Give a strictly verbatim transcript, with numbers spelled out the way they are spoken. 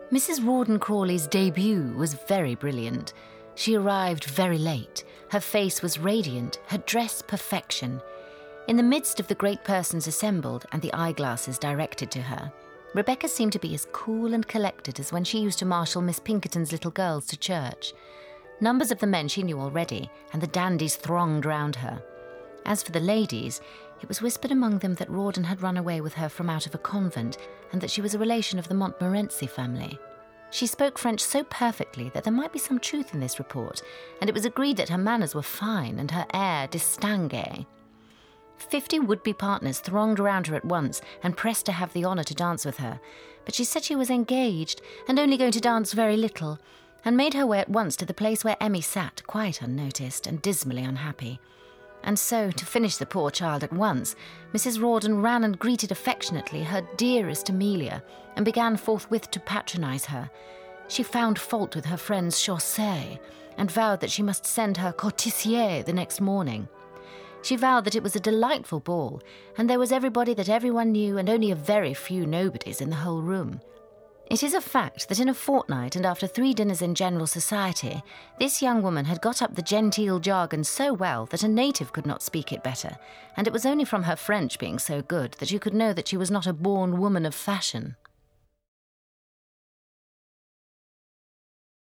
Missus Rawdon Crawley's debut was very brilliant. She arrived very late. Her face was radiant, her dress perfection. In the midst of the great persons assembled and the eyeglasses directed to her, Rebecca seemed to be as cool and collected as when she used to marshal Miss Pinkerton's little girls to church. Numbers of the men she knew already, and the dandies thronged round her. As for the ladies, it was whispered among them that Rawdon had run away with her from out of a convent, and that she was a relation of the Montmorency family. She spoke French so perfectly that there might be some truth in this report, and it was agreed that her manners were fine and her air distingué. Fifty would-be partners thronged around her at once and pressed to have the honour to dance with her, but she said she was engaged and only going to dance very little, and made her way at once to the place where Emmy sat, quite unnoticed and dismally unhappy. And so, to finish the poor child at once, Missus Rawdon ran and greeted affectionately her dearest Amelia, and began forthwith to patronise her. She found fault with her friend's chaussée, and vowed that she must send her courtissier the next morning. She vowed that it was a delightful ball, and there was everybody that everyone knew and only a very few nobodies in the whole room. It is a fact that in a fortnight and after three dinners in general society, this young woman had got up the genteel jargon so well that a native could not speak it better, and it was only from her French being so good that you could know that she was not a born woman of fashion.